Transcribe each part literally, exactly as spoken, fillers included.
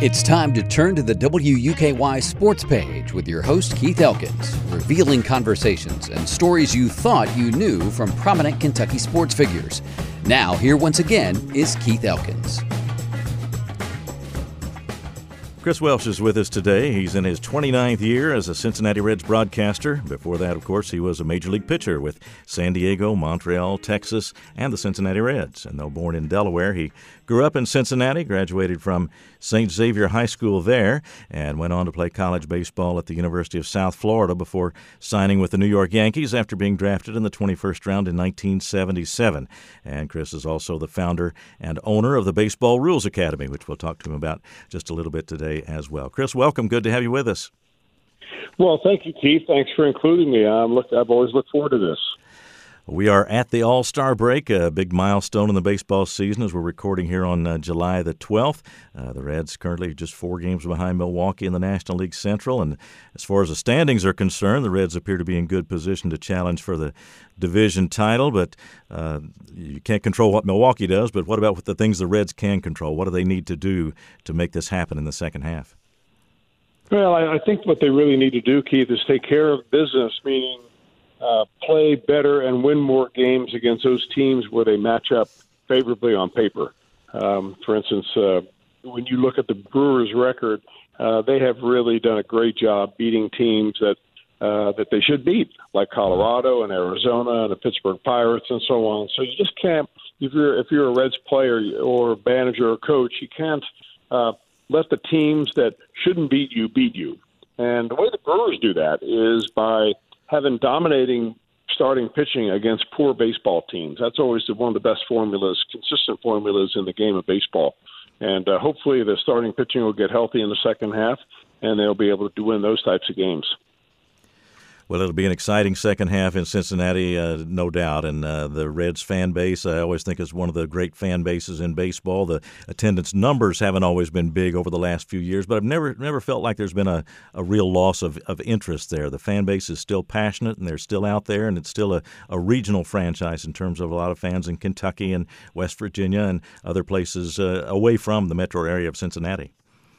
It's time to turn to the W U K Y sports page with your host, Keith Elkins, revealing conversations and stories you thought you knew from prominent Kentucky sports figures. Now, here once again is Keith Elkins. Chris Welsh is with us today. He's in his twenty-ninth year as a Cincinnati Reds broadcaster. Before that, of course, he was a Major League pitcher with San Diego, Montreal, Texas, and the Cincinnati Reds. And though born in Delaware, he grew up in Cincinnati, graduated from Saint Xavier High School there, and went on to play college baseball at the University of South Florida before signing with the New York Yankees after being drafted in the twenty-first round in nineteen seventy-seven. And Chris is also the founder and owner of the Baseball Rules Academy, which we'll talk to him about just a little bit today as well. Chris, welcome. Good to have you with us. Well, thank you, Keith. Thanks for including me. I'm look, I've always looked forward to this. We are at the All-Star break, a big milestone in the baseball season as we're recording here on uh, July the twelfth. Uh, the Reds currently just four games behind Milwaukee in the National League Central. And as far as the standings are concerned, the Reds appear to be in good position to challenge for the division title. But uh, you can't control what Milwaukee does. But what about the things the Reds can control? What do they need to do to make this happen in the second half? Well, I, I think what they really need to do, Keith, is take care of business, meaning Uh, play better and win more games against those teams where they match up favorably on paper. Um, for instance, uh, when you look at the Brewers' record, uh, they have really done a great job beating teams that uh, that they should beat, like Colorado and Arizona and the Pittsburgh Pirates and so on. So you just can't, if you're if you're a Reds player or manager or coach, you can't uh, let the teams that shouldn't beat you beat you. And the way the Brewers do that is by having dominating starting pitching against poor baseball teams. That's always one of the best formulas, consistent formulas in the game of baseball. And uh, hopefully the starting pitching will get healthy in the second half, and they'll be able to win those types of games. Well, it'll be an exciting second half in Cincinnati, uh, no doubt. And uh, the Reds fan base, I always think, is one of the great fan bases in baseball. The attendance numbers haven't always been big over the last few years, but I've never never felt like there's been a, a real loss of, of interest there. The fan base is still passionate, and they're still out there, and it's still a, a regional franchise in terms of a lot of fans in Kentucky and West Virginia and other places uh, away from the metro area of Cincinnati.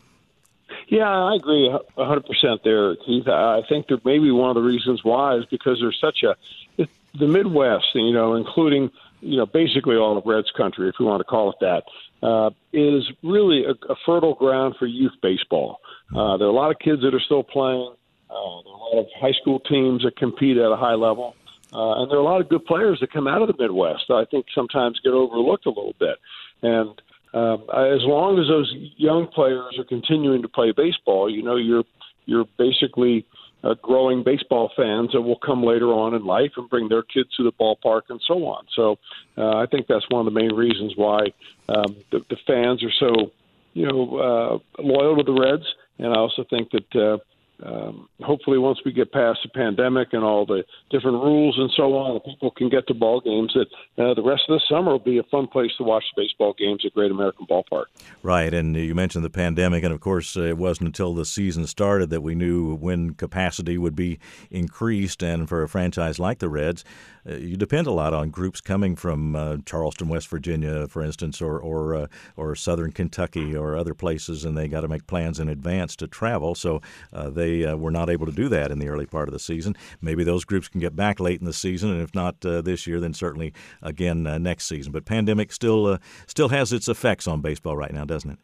Yeah, I agree one hundred percent there, Keith. I think that maybe one of the reasons why is because there's such a – the Midwest, you know, including, you know, basically all of Reds country, if you want to call it that, uh, is really a, a fertile ground for youth baseball. Uh, there are a lot of kids that are still playing. Uh, there are a lot of high school teams that compete at a high level. Uh, and there are a lot of good players that come out of the Midwest that I think sometimes get overlooked a little bit. And – Um, as long as those young players are continuing to play baseball, you know, you're you're basically uh, growing baseball fans that will come later on in life and bring their kids to the ballpark and so on. So uh, I think that's one of the main reasons why um, the, the fans are so, you know, uh, loyal to the Reds. And I also think that uh, um, hopefully once we get past the pandemic and all the different rules and so on, people can get to ball games, that uh, the rest of the summer will be a fun place to watch the baseball games at Great American Ballpark. Right, and you mentioned the pandemic, and of course uh, it wasn't until the season started that we knew when capacity would be increased, and for a franchise like the Reds, uh, you depend a lot on groups coming from uh, Charleston, West Virginia, for instance, or or, uh, or southern Kentucky or other places, and they got to make plans in advance to travel, so uh, they They uh, were not able to do that in the early part of the season. Maybe those groups can get back late in the season, and if not uh, this year, then certainly again uh, next season. But pandemic still uh, still has its effects on baseball right now, doesn't it?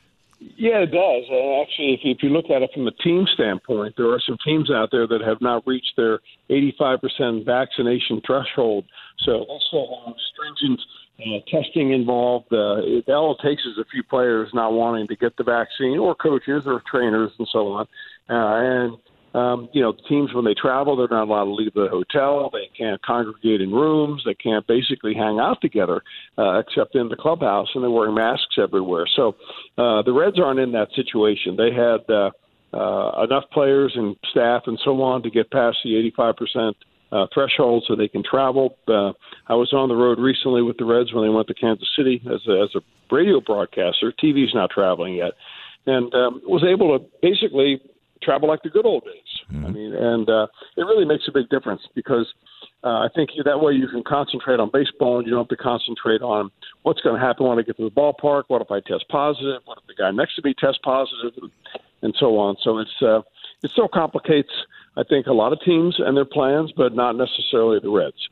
Yeah, it does. Uh, actually, if you, if you look at it from a team standpoint, there are some teams out there that have not reached their eighty-five percent vaccination threshold. So that's a uh, stringent uh, testing involved. Uh, it, all it takes is a few players not wanting to get the vaccine, or coaches or trainers and so on. Uh, and, um, you know, teams, when they travel, they're not allowed to leave the hotel. They can't congregate in rooms. They can't basically hang out together uh, except in the clubhouse, and they're wearing masks everywhere. So uh, the Reds aren't in that situation. They had uh, uh, enough players and staff and so on to get past the eighty-five percent uh, threshold so they can travel. Uh, I was on the road recently with the Reds when they went to Kansas City as a, as a radio broadcaster. T V's not traveling yet. And um, was able to basically travel like the good old days. Mm-hmm. I mean, and uh, it really makes a big difference because Uh, I think you, that way you can concentrate on baseball and you don't have to concentrate on what's going to happen when I get to the ballpark. What if I test positive? What if the guy next to me tests positive? And so on. So it's uh, it still complicates, I think, a lot of teams and their plans, but not necessarily the Reds.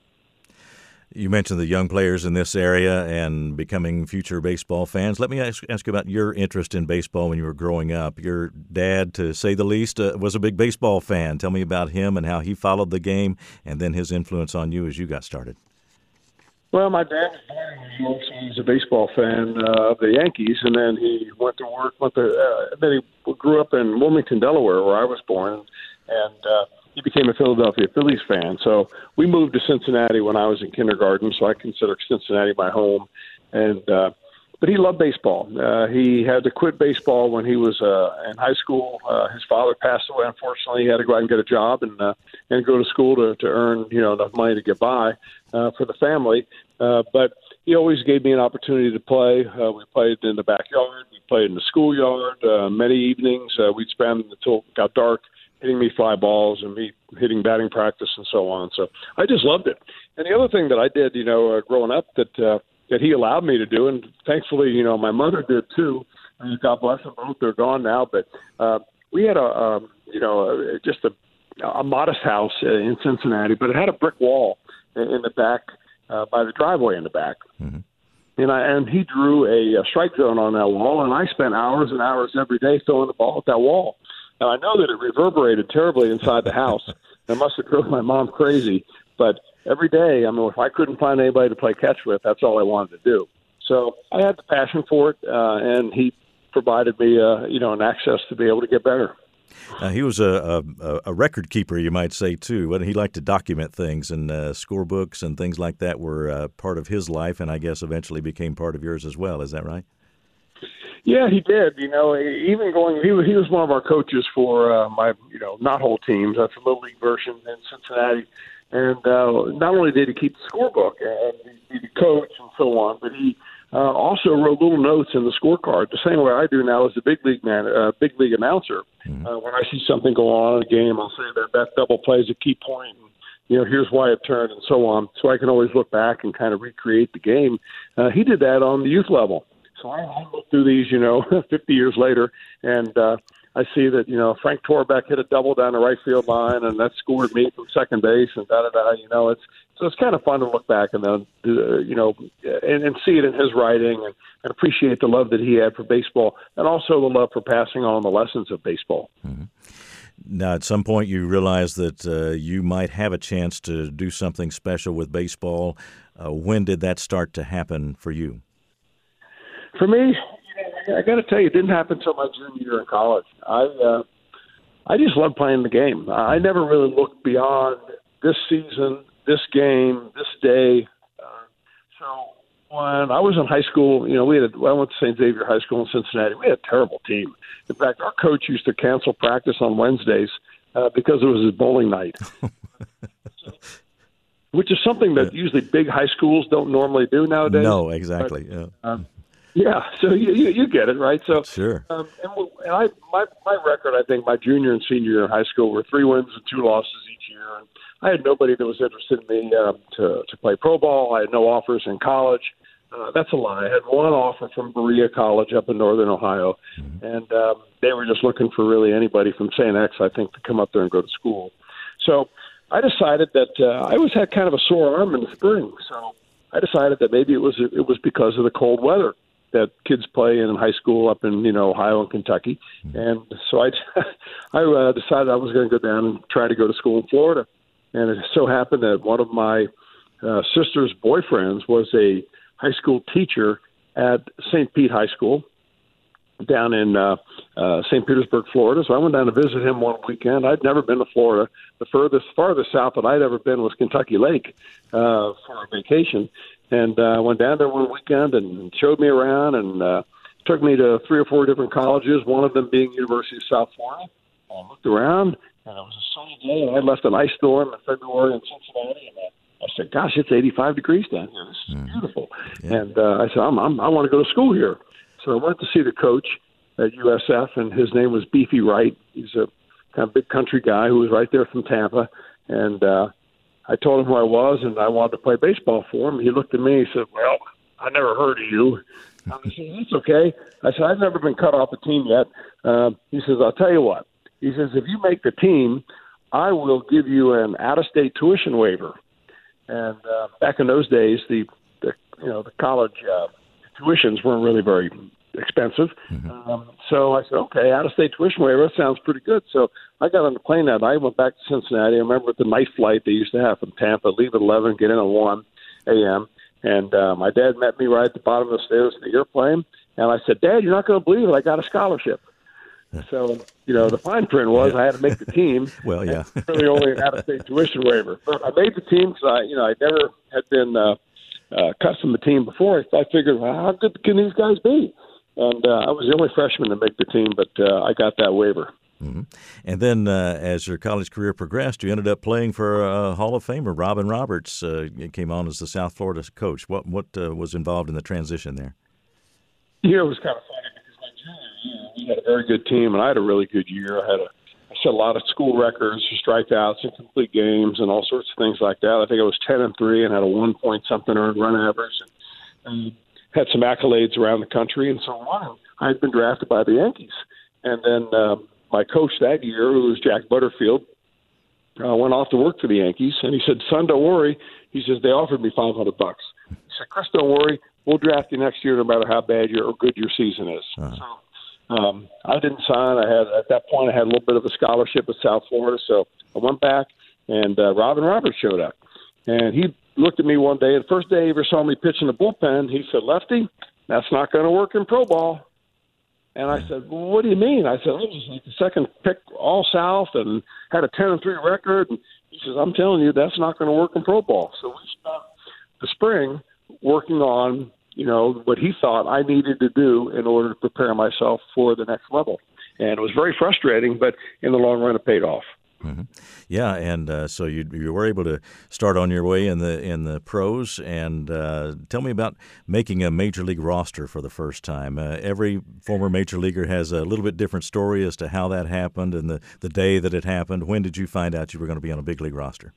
You mentioned the young players in this area and becoming future baseball fans. Let me ask, ask you about your interest in baseball when you were growing up. Your dad, to say the least, uh, was a big baseball fan. Tell me about him and how he followed the game and then his influence on you as you got started. Well, my dad was born in New York, so he was a baseball fan uh, of the Yankees, and then he went to work. Went to, uh, then he grew up in Wilmington, Delaware, where I was born, and uh, he became a Philadelphia Phillies fan. So we moved to Cincinnati when I was in kindergarten, so I consider Cincinnati my home. And uh, but he loved baseball. Uh, he had to quit baseball when he was uh, in high school. Uh, his father passed away, unfortunately. He had to go out and get a job and uh, and go to school to, to earn you know enough money to get by uh, for the family. Uh, but he always gave me an opportunity to play. Uh, we played in the backyard. We played in the schoolyard. Uh, many evenings uh, we'd spend until it got dark hitting me fly balls and me hitting batting practice and so on. So I just loved it. And the other thing that I did, you know, uh, growing up that uh, that he allowed me to do, and thankfully, you know, my mother did too. And God bless them both; they're gone now. But uh, we had a, um, you know, uh, just a, a modest house uh, in Cincinnati, but it had a brick wall in, in the back uh, by the driveway in the back. Mm-hmm. And I and he drew a, a strike zone on that wall, and I spent hours and hours every day throwing the ball at that wall. Now, I know that it reverberated terribly inside the house. It must have drove my mom crazy. But every day, I mean, if I couldn't find anybody to play catch with, that's all I wanted to do. So I had the passion for it, uh, and he provided me, uh, you know, an access to be able to get better. Uh, he was a, a, a record keeper, you might say, too. He liked to document things, and uh, scorebooks and things like that were uh, part of his life, and I guess eventually became part of yours as well. Is that right? Yeah, he did. You know, even going, he was, he was one of our coaches for uh, my, you know, not whole teams. That's a little league version in Cincinnati. And uh, not only did he keep the scorebook and he, he coach and so on, but he uh, also wrote little notes in the scorecard, the same way I do now as a big league man, uh, big league announcer. Mm-hmm. Uh, when I see something go on in a game, I'll say that that double play is a key point, and you know, here's why it turned, and so on. So I can always look back and kind of recreate the game. Uh, he did that on the youth level. So I, I look through these, you know, fifty years later, and uh, I see that, you know, Frank Torbeck hit a double down the right field line, and that scored me from second base, and da-da-da, you know. It's so it's kind of fun to look back and then, uh, you know, and, and see it in his writing and, and appreciate the love that he had for baseball and also the love for passing on the lessons of baseball. Mm-hmm. Now, at some point, you realized that uh, you might have a chance to do something special with baseball. Uh, when did that start to happen for you? For me, I got to tell you, it didn't happen until my junior year in college. I uh, I just loved playing the game. I never really looked beyond this season, this game, this day. Uh, so when I was in high school, you know, we had a, I went to Saint Xavier High School in Cincinnati. We had a terrible team. In fact, our coach used to cancel practice on Wednesdays uh, because it was his bowling night, which is something that usually big high schools don't normally do nowadays. No, exactly. But, yeah. Um, Yeah, so you, you you get it, right? So sure. Um, and, we, and I my my record, I think, my junior and senior year in high school were three wins and two losses each year, and I had nobody that was interested in me um, to to play pro ball. I had no offers in college. Uh, that's a lie. I had one offer from Berea College up in northern Ohio, mm-hmm. and um, they were just looking for really anybody from Saint X, I think, to come up there and go to school. So I decided that uh, I always had kind of a sore arm in the spring, so I decided that maybe it was it was because of the cold weather that kids play in high school up in, you know, Ohio and Kentucky. And so I, I uh, decided I was going to go down and try to go to school in Florida. And it so happened that one of my uh, sister's boyfriends was a high school teacher at Saint Pete High School down in uh, uh, Saint Petersburg, Florida. So I went down to visit him one weekend. I'd never been to Florida. The furthest, farthest south that I'd ever been was Kentucky Lake uh, for a vacation. And I uh, went down there one weekend and showed me around and uh, took me to three or four different colleges, one of them being University of South Florida. I looked around, and it was a sunny day, and I left an ice storm in February in Cincinnati, and I, I said, gosh, it's eighty-five degrees down here. This is mm. beautiful. Yeah. And uh, I said, I'm, I'm, I want to go to school here. So I went to see the coach at U S F, and his name was Beefy Wright. He's a kind of big country guy who was right there from Tampa, and uh, I told him who I was and I wanted to play baseball for him. He looked at me and he said, well, I never heard of you. I said, that's okay. I said, I've never been cut off the team yet. Uh, he says, I'll tell you what. He says, if you make the team, I will give you an out-of-state tuition waiver. And uh, back in those days, the, the you know the college uh, tuitions weren't really very expensive. Mm-hmm. Um, so I said, okay, out-of-state tuition waiver, that sounds pretty good. So I got on the plane that night, went back to Cincinnati. I remember the night flight they used to have from Tampa, leave at eleven, get in at one a.m., and uh, my dad met me right at the bottom of the stairs of the airplane, and I said, Dad, you're not going to believe it, I got a scholarship. So, you know, the fine print was yeah. I had to make the team. Well, yeah. Really only an out-of-state tuition waiver. But I made the team because I, you know, I never had been uh, uh, custom the team before. I figured, well, how good can these guys be? And uh, I was the only freshman to make the team, but uh, I got that waiver. Mm-hmm. And then uh, as your college career progressed, you ended up playing for uh, Hall of Famer Robin Roberts. Uh, came on as the South Florida coach. What what uh, was involved in the transition there? Yeah, it was kind of funny because my junior year, we had a very good team, and I had a really good year. I had a I set a lot of school records, strikeouts, incomplete games, and all sorts of things like that. I think I was ten and three and had a one point something earned run average, and, and had some accolades around the country. And so on. I had been drafted by the Yankees, and then um, my coach that year, who was Jack Butterfield, uh, went off to work for the Yankees, and he said, "Son, don't worry." He says, "They offered me five hundred bucks." He said, "Chris, don't worry. We'll draft you next year, no matter how bad your or good your season is." Uh-huh. So um, I didn't sign. I had at that point I had a little bit of a scholarship at South Florida, so I went back, and uh, Robin Roberts showed up, and he looked at me one day. The first day he ever saw me pitch in the bullpen, he said, "Lefty, that's not going to work in pro ball." And I said, "Well, what do you mean?" I said, "I was like the second pick all South and had a ten and three record." And he says, "I'm telling you, that's not going to work in pro ball." So we spent the spring working on, you know, what he thought I needed to do in order to prepare myself for the next level. And it was very frustrating, but in the long run, it paid off. Mm-hmm. Yeah, and uh, so you you were able to start on your way in the in the pros. And uh, tell me about making a major league roster for the first time. Uh, every former major leaguer has a little bit different story as to how that happened and the, the day that it happened. When did you find out you were going to be on a big league roster?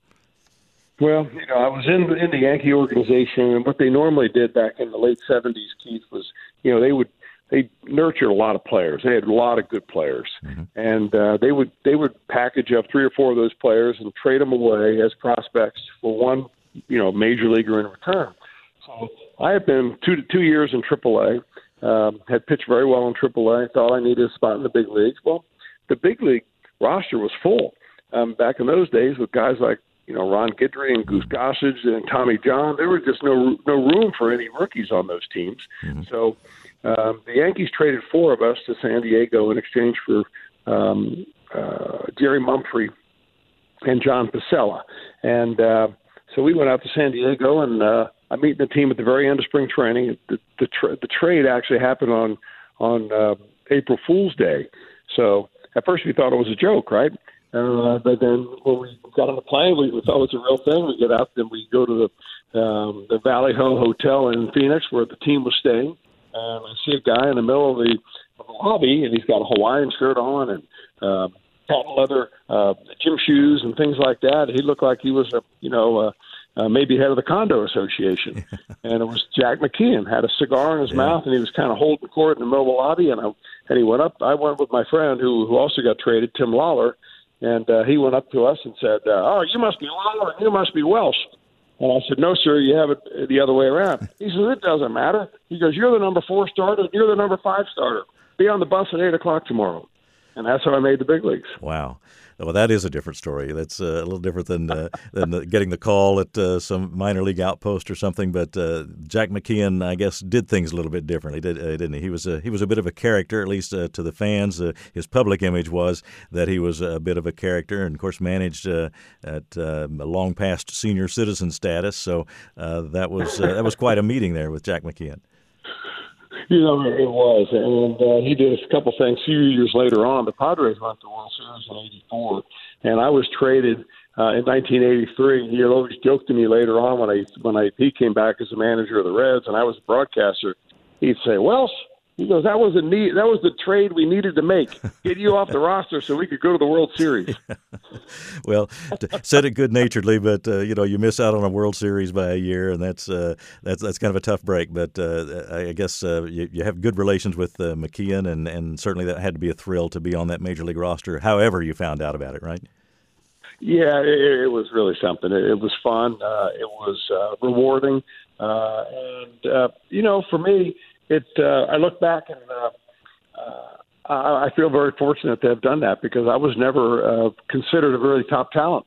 Well, you know, I was in in the Yankee organization, and what they normally did back in the late seventies, Keith, was, you know, they would they nurtured a lot of players. They had a lot of good players, mm-hmm. and uh, they would they would package up three or four of those players and trade them away as prospects for one, you know, major leaguer in return. So I had been two two years in triple A, um, had pitched very well in triple A. Thought I needed a spot in the big leagues. Well, the big league roster was full um, back in those days with guys like, you know, Ron Guidry and Goose Gossage and Tommy John. There was just no no room for any rookies on those teams. Mm-hmm. So um, the Yankees traded four of us to San Diego in exchange for um, uh, Jerry Mumphrey and John Pacella. And uh, so we went out to San Diego, and uh, I meet the team at the very end of spring training. The, the, tra- the trade actually happened on, on uh, April Fool's Day. So at first we thought it was a joke, right? Uh, but then when we got on the plane, we, we thought it was a real thing. We get out, then we go to the um, the Valley Ho Hotel in Phoenix where the team was staying. And I see a guy in the middle of the, of the lobby, and he's got a Hawaiian shirt on and uh, patent leather uh, gym shoes and things like that. He looked like he was, a, you know, uh, uh, maybe head of the condo association. And it was Jack McKeon, had a cigar in his yeah. mouth, and he was kind of holding court in the middle of the lobby. And I, and he went up. I went with my friend who, who also got traded, Tim Lawler. And uh, he went up to us and said, uh, "Oh, you must be Lawler, and you must be Welsh." And I said, "No, sir, you have it the other way around." He says, "It doesn't matter." He goes, "You're the number four starter, and you're the number five starter. Be on the bus at eight o'clock tomorrow." And that's how I made the big leagues. Wow. Well, that is a different story. That's uh, a little different than uh, than the, getting the call at uh, some minor league outpost or something. But uh, Jack McKeon, I guess, did things a little bit differently, did, uh, didn't he? He was a, he was a bit of a character, at least uh, to the fans. Uh, his public image was that he was a bit of a character, and of course managed uh, at uh, long past senior citizen status. So uh, that was uh, that was quite a meeting there with Jack McKeon. You know, it was, and uh, he did a couple things. A few years later on, the Padres went to the World Series in eighty-four, and I was traded uh, in nineteen eighty-three. He always joked to me later on when I when I he came back as a manager of the Reds, and I was a broadcaster. He'd say, "Wells, He goes, that was a need. That was the trade we needed to make. Get you off the roster so we could go to the World Series. Well, said it good-naturedly, but uh, you know, you miss out on a World Series by a year, and that's uh, that's that's kind of a tough break. But uh, I guess uh, you, you have good relations with uh, McKeon, and, and certainly that had to be a thrill to be on that major league roster. However, you found out about it, right? Yeah, it, it was really something. It, it was fun. Uh, it was uh, rewarding, uh, and uh, you know, for me. It. Uh, I look back and uh, uh, I feel very fortunate to have done that because I was never uh, considered a really top talent.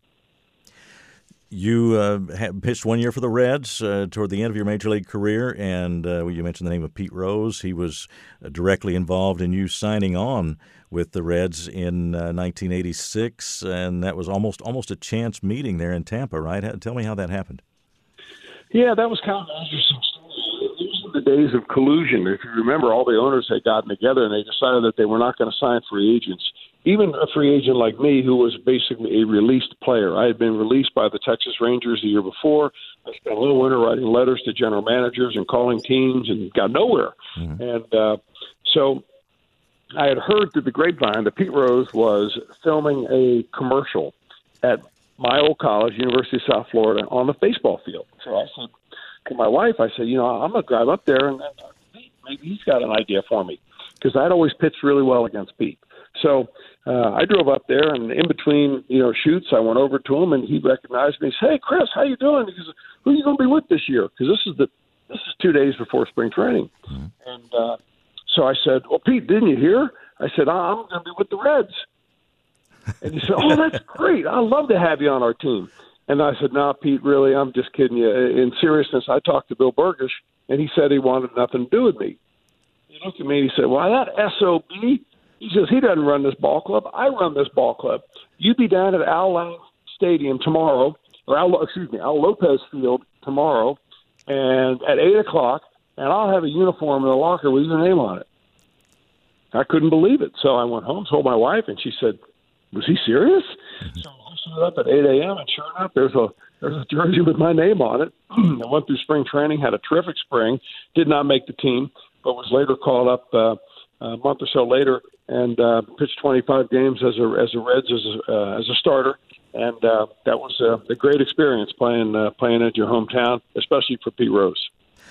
You uh, had pitched one year for the Reds uh, toward the end of your major league career, and uh, you mentioned the name of Pete Rose. He was uh, directly involved in you signing on with the Reds in uh, nineteen eighty-six, and that was almost almost a chance meeting there in Tampa, right? Tell me how that happened. Yeah, that was kind of an interesting story. These were the days of collusion. If you remember, all the owners had gotten together and they decided that they were not going to sign free agents. Even a free agent like me, who was basically a released player. I had been released by the Texas Rangers the year before. I spent a little winter writing letters to general managers and calling teams and got nowhere. Mm-hmm. And uh, so I had heard through the grapevine that Pete Rose was filming a commercial at my old college, University of South Florida, on the baseball field. So I said to my wife, I said, you know, I'm going to drive up there and uh, maybe he's got an idea for me. Because I'd always pitched really well against Pete. So uh, I drove up there, and in between, you know, shoots, I went over to him, and he recognized me. He said, "Hey, Chris, how you doing?" He goes, "Who are you going to be with this year?" Because this is the this is two days before spring training. Mm-hmm. And uh, so I said, "Well, Pete, didn't you hear?" I said, "I'm going to be with the Reds." And he said, "Oh, that's great. I'd love to have you on our team." And I said, "No, Pete, really, I'm just kidding you. In seriousness, I talked to Bill Burgish, and he said he wanted nothing to do with me." He looked at me and he said, "Well, that S O B, he says, he doesn't run this ball club. I run this ball club. You be down at Al Lang Stadium tomorrow, or Al, excuse me, Al Lopez Field tomorrow, and at eight o'clock, and I'll have a uniform in the locker with your name on it." I couldn't believe it. So I went home, told my wife, and she said, "Was he serious?" Mm-hmm. So I showed up at eight a.m., and sure enough, there's a there's a jersey with my name on it. I went through spring training, had a terrific spring, did not make the team, but was later called up uh, a month or so later and uh, pitched twenty-five games as a as a Reds as a, uh, as a starter, and uh, that was uh, a great experience playing uh, playing at your hometown, especially for Pete Rose.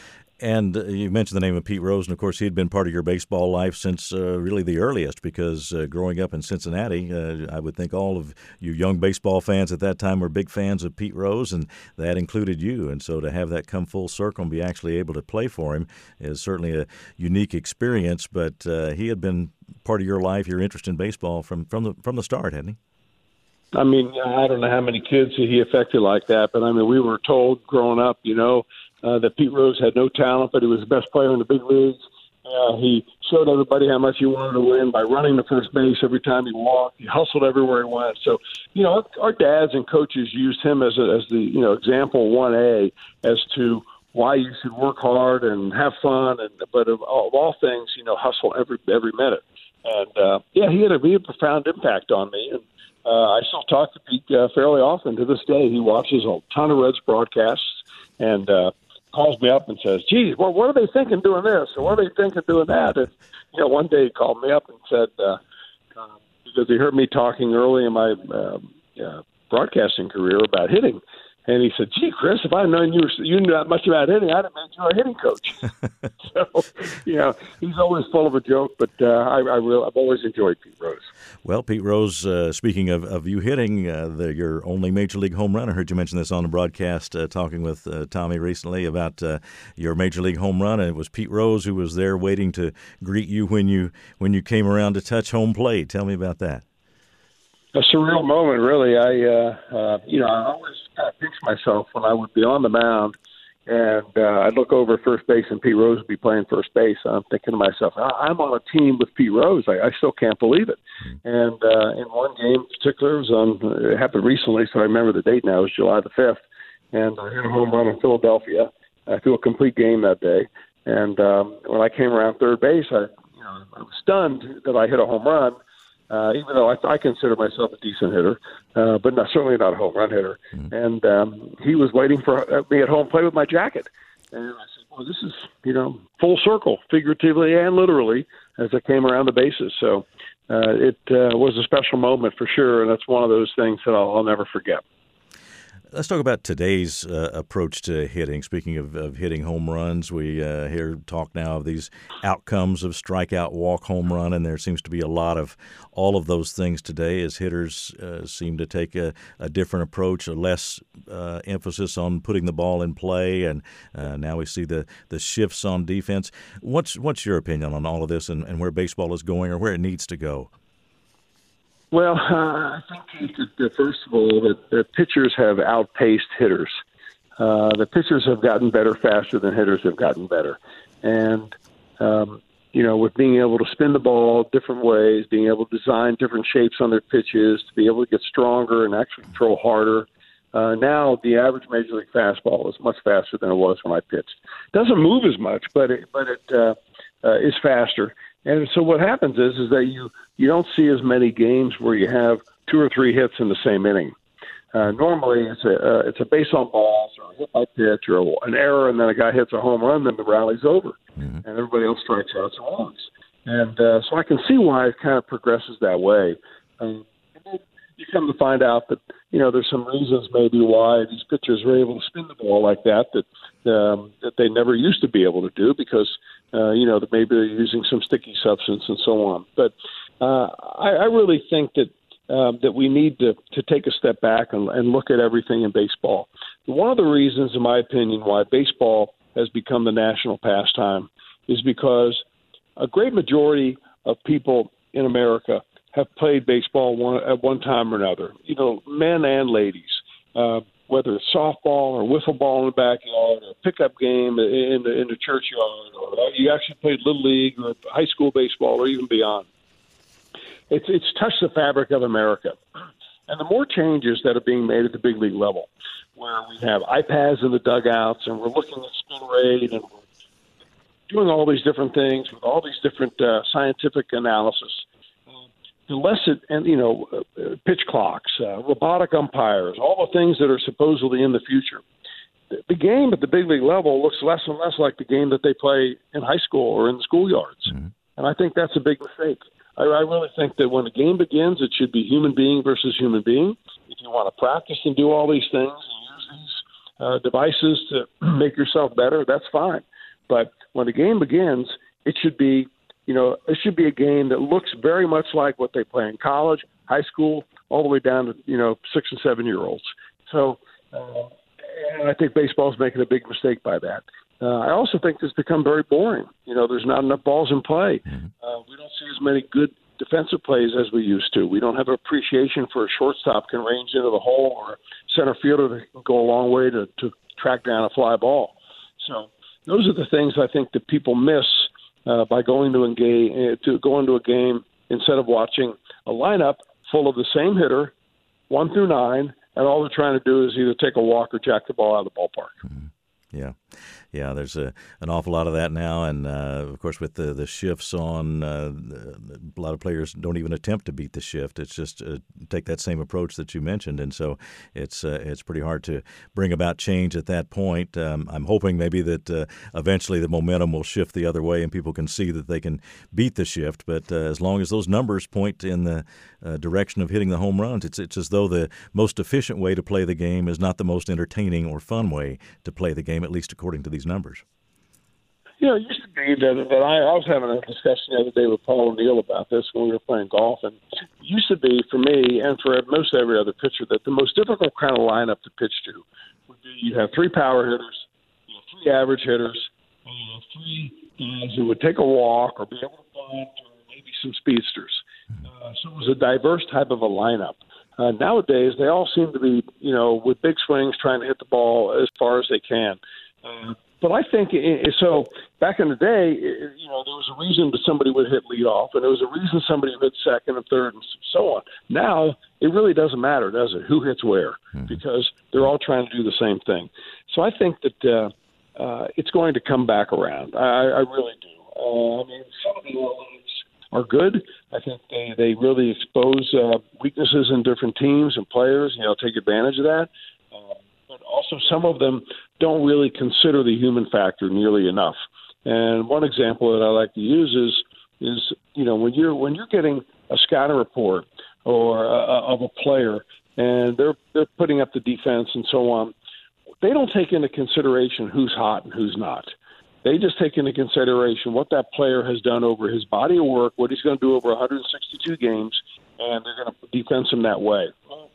And uh, you mentioned the name of Pete Rose, and of course he had been part of your baseball life since uh, really the earliest, because uh, growing up in Cincinnati, uh, I would think all of you young baseball fans at that time were big fans of Pete Rose, and that included you. And so to have that come full circle and be actually able to play for him is certainly a unique experience. But uh, he had been part of your life, your interest in baseball from, from the from the start, hadn't he? I mean, I don't know how many kids he affected like that, but I mean, we were told growing up, you know, Uh, that Pete Rose had no talent, but he was the best player in the big leagues. Uh, he showed everybody how much he wanted to win by running the first base every time he walked. He hustled everywhere he went. So, you know, our dads and coaches used him as a, as the, you know, example one A as to why you should work hard and have fun. And but of all, of all things, you know, hustle every every minute. And uh, yeah, he had a, he had a profound impact on me. And uh, I still talk to Pete uh, fairly often to this day. He watches a ton of Reds broadcasts and. Uh, calls me up and says, "Geez, well, what are they thinking doing this? Or what are they thinking doing that?" And, you know, one day he called me up and said, uh, uh, because he heard me talking early in my uh, uh, broadcasting career about hitting. And he said, "Gee, Chris, if I'd known you, were, you knew that much about hitting, I'd have made you a hitting coach." So, you know, he's always full of a joke, but uh, I, I really, I've always enjoyed Pete Rose. Well, Pete Rose, uh, speaking of, of you hitting, uh, the, your only Major League home run, I heard you mention this on the broadcast, uh, talking with uh, Tommy recently about uh, your Major League home run, and it was Pete Rose who was there waiting to greet you when you when you came around to touch home plate. Tell me about that. A surreal moment, really. I, uh, uh, you know, I always kind of pinch myself when I would be on the mound, and uh, I'd look over at first base, and Pete Rose would be playing first base. And I'm thinking to myself, I'm on a team with Pete Rose. I, I still can't believe it. And uh, in one game in particular, it, was on, it happened recently, so I remember the date now. It was July the fifth, and I hit a home run in Philadelphia. I threw a complete game that day. And um, when I came around third base, I, you know, I was stunned that I hit a home run. Uh, even though I, I consider myself a decent hitter, uh, but not, certainly not a home run hitter. Mm-hmm. And um, he was waiting for me at home plate with my jacket. And I said, well, this is, you know, full circle, figuratively and literally, as I came around the bases. So uh, it uh, was a special moment for sure, and that's one of those things that I'll, I'll never forget. Let's talk about today's uh, approach to hitting. Speaking of, of hitting home runs, we uh, hear talk now of these outcomes of strikeout, walk, home run, and there seems to be a lot of all of those things today as hitters uh, seem to take a, a different approach, a less uh, emphasis on putting the ball in play, and uh, now we see the, the shifts on defense. What's what's your opinion on all of this and, and where baseball is going or where it needs to go? Well, uh, I think that, that first of all, that the pitchers have outpaced hitters. Uh, the pitchers have gotten better faster than hitters have gotten better. And, um, you know, with being able to spin the ball different ways, being able to design different shapes on their pitches, to be able to get stronger and actually throw harder. Uh, now the average Major League fastball is much faster than it was when I pitched. It doesn't move as much, but it, but it uh, uh, is faster. And so what happens is is that you, you don't see as many games where you have two or three hits in the same inning. Uh, normally it's a uh, it's a base on balls or a hit by pitch or a, an error, and then a guy hits a home run, then the rally's over, mm-hmm. and everybody else strikes out and walks. And uh, so I can see why it kind of progresses that way. Um, and then you come to find out that you know there's some reasons maybe why these pitchers are able to spin the ball like that that um, that they never used to be able to do because. Uh, you know, that maybe they're using some sticky substance and so on. But uh, I, I really think that um, that we need to, to take a step back and, and look at everything in baseball. One of the reasons, in my opinion, why baseball has become the national pastime is because a great majority of people in America have played baseball one, at one time or another, you know, men and ladies. Uh, whether it's softball or wiffle ball in the backyard or a pickup game in the, in the churchyard, or you actually played Little League or high school baseball or even beyond. It's, it's touched the fabric of America. And the more changes that are being made at the big league level, where we have iPads in the dugouts and we're looking at spin rate and we're doing all these different things with all these different uh, scientific analysis, the less it, and you know, uh, pitch clocks, uh, robotic umpires, all the things that are supposedly in the future. The, the game at the big league level looks less and less like the game that they play in high school or in the schoolyards. Mm-hmm. And I think that's a big mistake. I, I really think that when the game begins, it should be human being versus human being. If you want to practice and do all these things and use these uh, devices to make yourself better, that's fine. But when the game begins, it should be You know, it should be a game that looks very much like what they play in college, high school, all the way down to, you know, six and seven-year-olds. So uh, and I think baseball's making a big mistake by that. Uh, I also think it's become very boring. You know, there's not enough balls in play. Mm-hmm. Uh, we don't see as many good defensive plays as we used to. We don't have appreciation for a shortstop can range into the hole or a center fielder that can go a long way to, to track down a fly ball. So those are the things I think that people miss Uh, by going to engage uh, to go into a game instead of watching a lineup full of the same hitter, one through nine, and all they're trying to do is either take a walk or jack the ball out of the ballpark. Mm-hmm. Yeah. Yeah, there's a, an awful lot of that now, and uh, of course with the, the shifts on, uh, a lot of players don't even attempt to beat the shift. It's just uh, take that same approach that you mentioned, and so it's uh, it's pretty hard to bring about change at that point. Um, I'm hoping maybe that uh, eventually the momentum will shift the other way and people can see that they can beat the shift, but uh, as long as those numbers point in the uh, direction of hitting the home runs, it's, it's as though the most efficient way to play the game is not the most entertaining or fun way to play the game, at least according to these numbers. You know, it used to be that, that I, I was having a discussion the other day with Paul O'Neill about this when we were playing golf, and it used to be for me and for most every other pitcher that the most difficult kind of lineup to pitch to would be you have three power hitters, you have three average hitters, and you have three guys who would take a walk or be able to bunt or maybe some speedsters. Uh, so it was a diverse type of a lineup. Uh, nowadays, they all seem to be, you know, with big swings trying to hit the ball as far as they can. Uh, But I think it, so. Back in the day, it, you know, there was a reason that somebody would hit leadoff, and there was a reason somebody would hit second and third, and so on. Now it really doesn't matter, does it? Who hits where? Mm-hmm. Because they're all trying to do the same thing. So I think that uh, uh, it's going to come back around. I, I really do. Uh, I mean, some of the elements are good. I think they they really expose uh, weaknesses in different teams and players. You know, take advantage of that. Uh, But also some of them don't really consider the human factor nearly enough. And one example that I like to use is, is you know, when you're when you're getting a scouting report or uh, of a player, and they're they're putting up the defense and so on, they don't take into consideration who's hot and who's not. They just take into consideration what that player has done over his body of work, what he's going to do over one hundred sixty-two games, and they're going to defense him that way.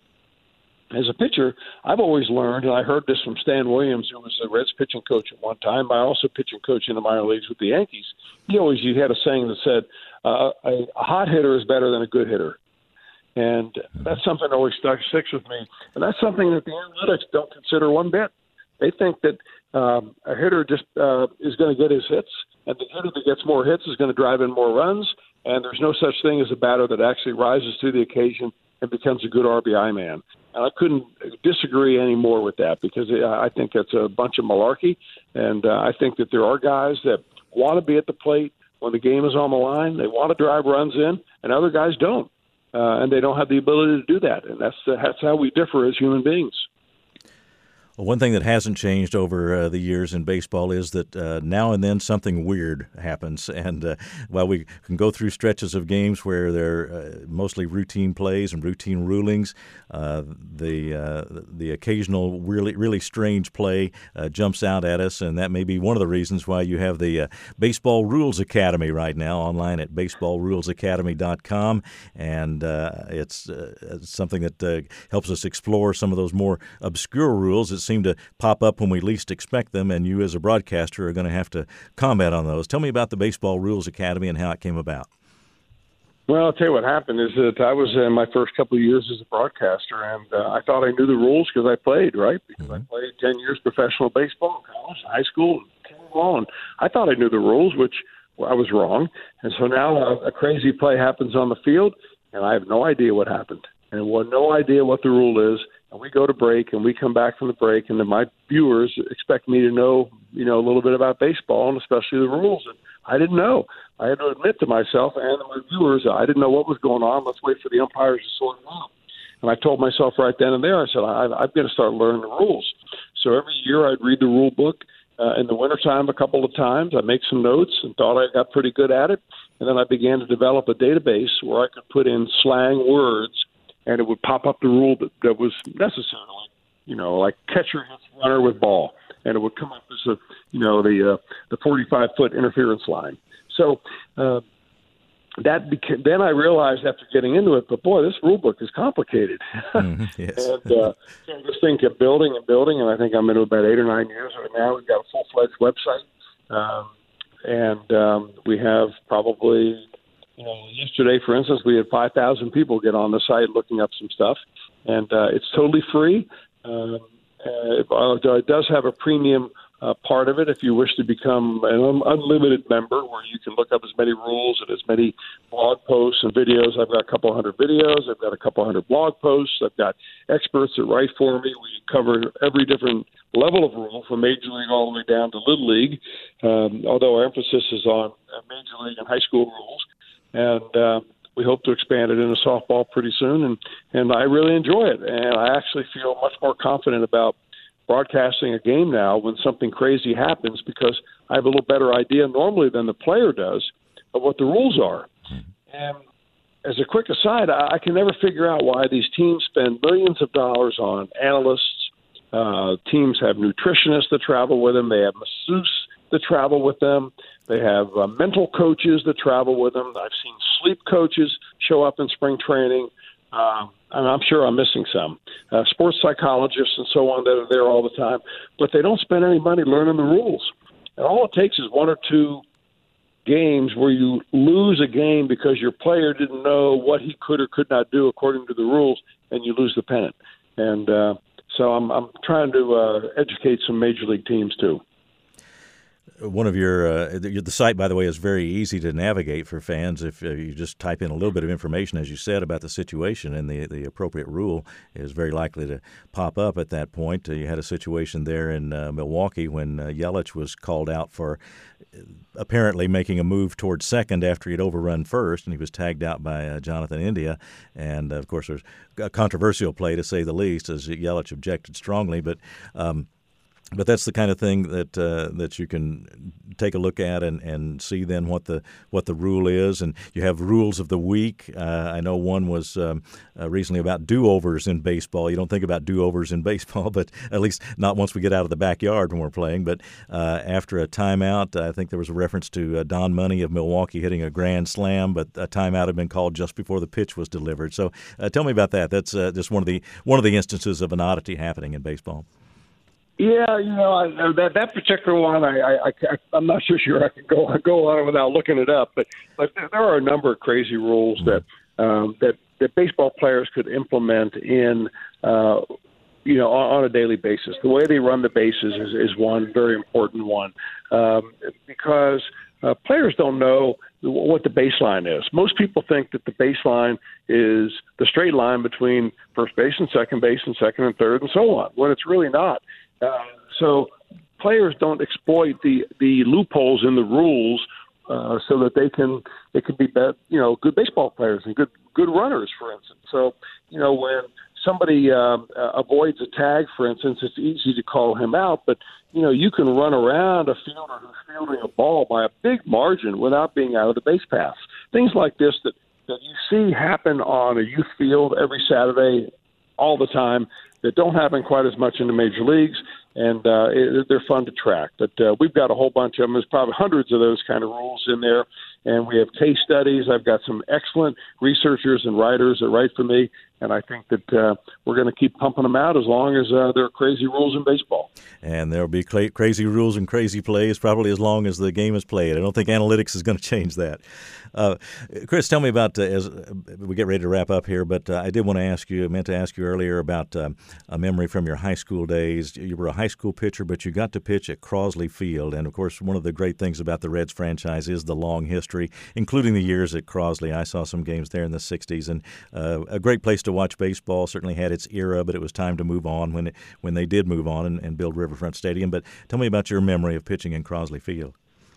As a pitcher, I've always learned, and I heard this from Stan Williams, who was the Reds pitching coach at one time. I also pitching coach in the minor leagues with the Yankees. He always he had a saying that said, uh, a, a hot hitter is better than a good hitter. And that's something that always stuck, sticks with me. And that's something that the analytics don't consider one bit. They think that um, a hitter just uh, is going to get his hits, and the hitter that gets more hits is going to drive in more runs, and there's no such thing as a batter that actually rises to the occasion and becomes a good R B I man. And I couldn't disagree any more with that, because I think that's a bunch of malarkey, and uh, I think that there are guys that want to be at the plate when the game is on the line. They want to drive runs in, and other guys don't, uh, and they don't have the ability to do that, and that's, uh, that's how we differ as human beings. Well, one thing that hasn't changed over uh, the years in baseball is that uh, now and then something weird happens. And uh, while we can go through stretches of games where they're uh, mostly routine plays and routine rulings, uh, the uh, the occasional really really strange play uh, jumps out at us, and that may be one of the reasons why you have the uh, Baseball Rules Academy right now online at baseball rules academy dot com, and uh, it's uh, something that uh, helps us explore some of those more obscure rules. It's seem to pop up when we least expect them, and you as a broadcaster are going to have to comment on those. Tell me about the Baseball Rules Academy and how it came about. Well, I'll tell you what happened is that I was in my first couple of years as a broadcaster, and uh, I thought I knew the rules because I played, right? Because mm-hmm. I played ten years professional baseball, college, high school, and I thought I knew the rules, which I was wrong. And so now a, a crazy play happens on the field, and I have no idea what happened. And well, no idea what the rule is. And we go to break, and we come back from the break, and then my viewers expect me to know, you know, a little bit about baseball, and especially the rules. And I didn't know. I had to admit to myself and to my viewers, I didn't know what was going on. Let's wait for the umpires to sort it out. And I told myself right then and there, I said, I, I've got to start learning the rules. So every year I'd read the rule book. Uh, in the wintertime a couple of times. I make some notes and thought I got pretty good at it. And then I began to develop a database where I could put in slang words, and it would pop up the rule that, that was necessary, you know, like catcher hits runner with ball, and it would come up as a, you know, the uh, the forty-five foot interference line. So uh, that beca- then I realized after getting into it, but boy, this rule book is complicated. Mm-hmm, yes. and uh, so this thing kept building and building, and I think I'm into about eight or nine years of it now. We've got a full fledged website, um, and um, we have probably. You know, yesterday, for instance, we had five thousand people get on the site looking up some stuff, and uh, it's totally free. Um, uh, it does have a premium uh, part of it if you wish to become an un- unlimited member, where you can look up as many rules and as many blog posts and videos. I've got a couple hundred videos. I've got a couple hundred blog posts. I've got experts that write for me. We cover every different level of rule, from Major League all the way down to Little League, um, although our emphasis is on uh, Major League and high school rules. And uh, we hope to expand it into softball pretty soon, and, and I really enjoy it. And I actually feel much more confident about broadcasting a game now when something crazy happens, because I have a little better idea normally than the player does of what the rules are. And as a quick aside, I, I can never figure out why these teams spend millions of dollars on analysts. Uh, teams have nutritionists that travel with them. They have masseuses that travel with them. They have uh, mental coaches that travel with them. I've seen sleep coaches show up in spring training, um, and I'm sure I'm missing some. Uh, sports psychologists and so on that are there all the time, but they don't spend any money learning the rules. And all it takes is one or two games where you lose a game because your player didn't know what he could or could not do according to the rules, and you lose the pennant. And uh, so I'm, I'm trying to uh, educate some major league teams too. One of your uh, the, the site, by the way, is very easy to navigate for fans. If uh, you just type in a little bit of information, as you said, about the situation, and the the appropriate rule is very likely to pop up at that point. Uh, you had a situation there in uh, Milwaukee when uh, Yelich was called out for apparently making a move towards second after he'd overrun first, and he was tagged out by uh, Jonathan India. And, uh, of course, there's a controversial play, to say the least, as Yelich objected strongly. But um, But that's the kind of thing that uh, that you can take a look at and, and see then what the what the rule is. And you have rules of the week. Uh, I know one was um, uh, recently about do-overs in baseball. You don't think about do-overs in baseball, but at least not once we get out of the backyard when we're playing. But uh, after a timeout, I think there was a reference to uh, Don Money of Milwaukee hitting a grand slam, but a timeout had been called just before the pitch was delivered. So uh, tell me about that. That's uh, just one of the one of the instances of an oddity happening in baseball. Yeah, you know, I, that that particular one, I, I, I, I'm not so sure I can go go on without looking it up. But, but there are a number of crazy rules that um, that that baseball players could implement in, uh, you know, on, on a daily basis. The way they run the bases is, is one very important one, um, because uh, players don't know what the baseline is. Most people think that the baseline is the straight line between first base and second base and second and third and so on, when it's really not. Uh, so players don't exploit the, the loopholes in the rules uh, so that they can they can be, be you know good baseball players and good good runners, for instance. So you know when somebody um, uh, avoids a tag, for instance, it's easy to call him out, but you know you can run around a fielder who's fielding a ball by a big margin without being out of the base paths. Things like this that that you see happen on a youth field every Saturday all the time, that don't happen quite as much in the major leagues, and uh, it, they're fun to track. But uh, we've got a whole bunch of them. There's probably hundreds of those kind of rules in there, and we have case studies. I've got some excellent researchers and writers that write for me, and I think that uh, we're going to keep pumping them out as long as uh, there are crazy rules in baseball. And there'll be cra- crazy rules and crazy plays probably as long as the game is played. I don't think analytics is going to change that. Uh, Chris, tell me about, uh, as we get ready to wrap up here, but uh, I did want to ask you, I meant to ask you earlier about uh, a memory from your high school days. You were a high school pitcher, but you got to pitch at Crosley Field. And, of course, one of the great things about the Reds franchise is the long history, including the years at Crosley. I saw some games there in the sixties, and uh, a great place to watch baseball. Certainly had its era, but it was time to move on when it, when they did move on and, and build Riverfront Stadium. But tell me about your memory of pitching in Crosley Field.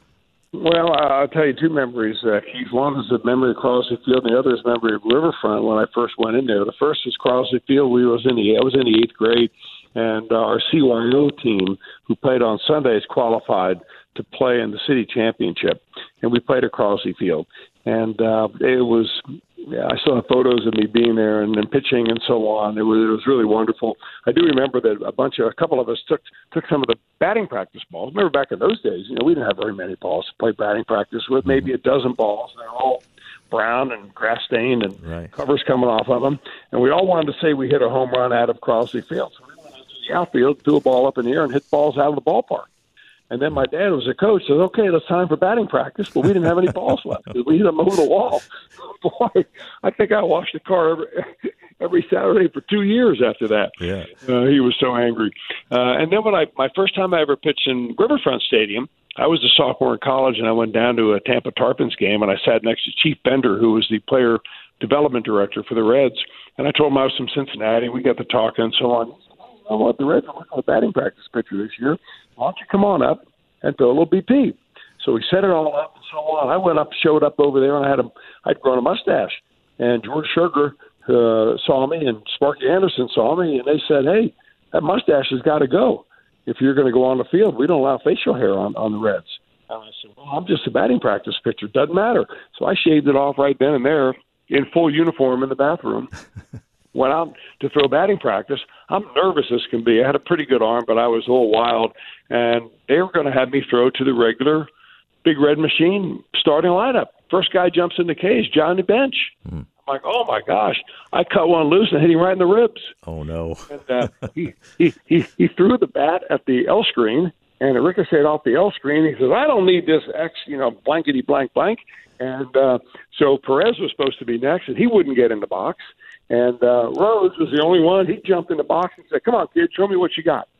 Well, I'll tell you two memories, uh, Keith. One is a memory of Crosley Field, and the other is a memory of Riverfront when I first went in there. The first is Crosley Field. We was in the I was in the eighth grade, and uh, our C Y O team, who played on Sundays, qualified to play in the city championship, and we played at Crosley Field. And uh, it was, yeah, I still have photos of me being there and, and pitching and so on. It was, it was really wonderful. I do remember that a bunch of, a couple of us took took some of the batting practice balls. Remember back in those days, you know, we didn't have very many balls to play batting practice with, maybe a dozen balls. They're all brown and grass stained and right. covers coming off of them. And we all wanted to say we hit a home run out of Crosley Field. So we went out to the outfield, threw a ball up in the air, and hit balls out of the ballpark. And then my dad was a coach, said, okay, it's time for batting practice, but we didn't have any balls left. We hit them over the wall. Boy, I think I washed the car every, every Saturday for two years after that. Yeah. Uh, he was so angry. Uh, and then when I, my first time I ever pitched in Riverfront Stadium, I was a sophomore in college, and I went down to a Tampa Tarpons game, and I sat next to Chief Bender, who was the player development director for the Reds. And I told him I was from Cincinnati. We got to talking and so on. I want the Reds to work on a batting practice pitcher this year. Why don't you come on up and throw a little B P? So we set it all up and so on. I went up, showed up over there, and I had a, I'd grown a mustache. And George Sugar uh, saw me, and Sparky Anderson saw me, and they said, hey, that mustache has got to go. If you're going to go on the field, we don't allow facial hair on, on the Reds. And I said, well, I'm just a batting practice pitcher. Doesn't matter. So I shaved it off right then and there in full uniform in the bathroom. Went out to throw batting practice. I'm nervous as can be. I had a pretty good arm, but I was a little wild. And they were going to have me throw to the regular Big Red Machine starting lineup. First guy jumps in the cage, Johnny Bench. Mm. I'm like, oh, my gosh. I cut one loose and hit him right in the ribs. Oh, no. And uh, he, he, he, he threw the bat at the L screen, and it ricocheted off the L screen. He says, I don't need this X, you know, blankety blank blank. And uh, so Perez was supposed to be next, and he wouldn't get in the box. And uh, Rose was the only one. He jumped in the box and said, come on, kid, show me what you got.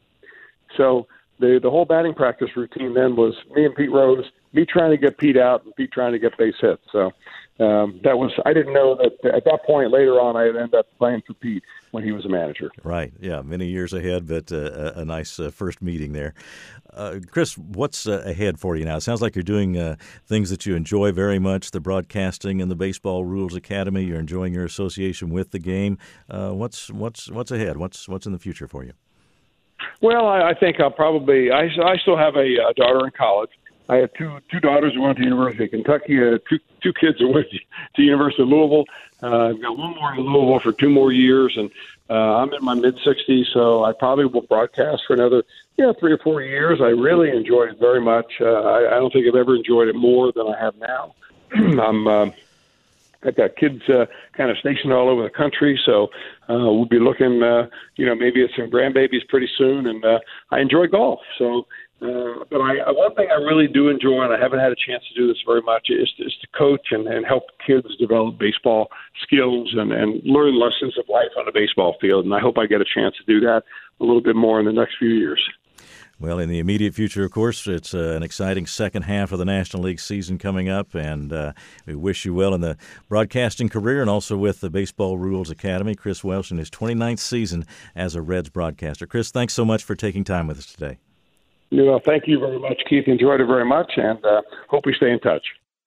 So the the whole batting practice routine then was me and Pete Rose, me trying to get Pete out and Pete trying to get base hits. So um, that was – I didn't know that at that point later on I would end up playing for Pete when he was a manager. Right, yeah, many years ahead, but uh, a nice uh, first meeting there. Uh, Chris, what's uh, ahead for you now? It sounds like you're doing uh, things that you enjoy very much, the broadcasting and the Baseball Rules Academy. You're enjoying your association with the game. Uh, what's what's what's ahead? What's what's in the future for you? Well, I, I think I'll probably. I, I still have a, a daughter in college. I have two two daughters who went to the University of Kentucky. Uh, two two kids who went to the University of Louisville. Uh, I've got one more in Louisville for two more years, and uh, I'm in my mid sixties, so I probably will broadcast for another yeah three or four years. I really enjoy it very much. Uh, I, I don't think I've ever enjoyed it more than I have now. I'm. Uh, I've got kids uh, kind of stationed all over the country, so uh, we'll be looking, uh, you know, maybe at some grandbabies pretty soon. And uh, I enjoy golf. So, uh, but I, one thing I really do enjoy, and I haven't had a chance to do this very much, is, is to coach and, and help kids develop baseball skills and, and learn lessons of life on the baseball field. And I hope I get a chance to do that a little bit more in the next few years. Well, in the immediate future, of course, it's uh, an exciting second half of the National League season coming up, and uh, we wish you well in the broadcasting career and also with the Baseball Rules Academy. Chris Welsh in his twenty-ninth season as a Reds broadcaster. Chris, thanks so much for taking time with us today. You know, thank you very much, Keith. Enjoyed it very much, and uh, hope we stay in touch.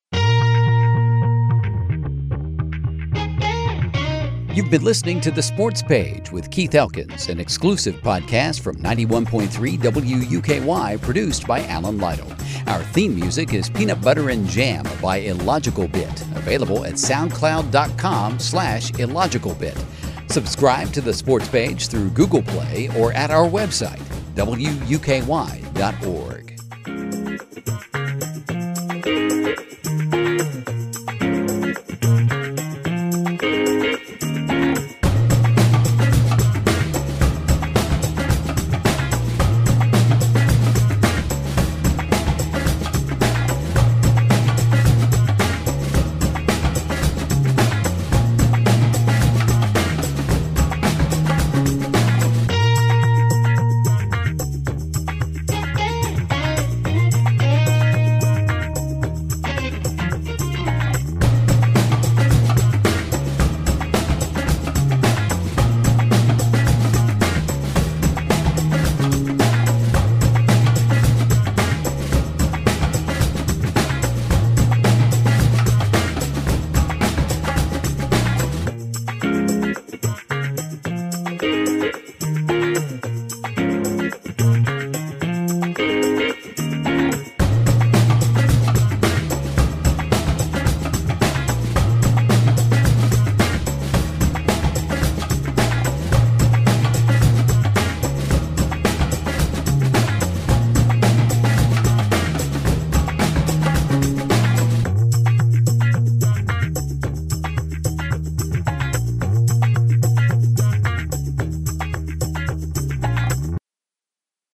You've been listening to The Sports Page with Keith Elkins, an exclusive podcast from ninety-one point three W U K Y, produced by Alan Lytle. Our theme music is Peanut Butter and Jam by Illogical Bit, available at soundcloud.com slash illogicalbit. Subscribe to The Sports Page through Google Play or at our website, W U K Y dot org.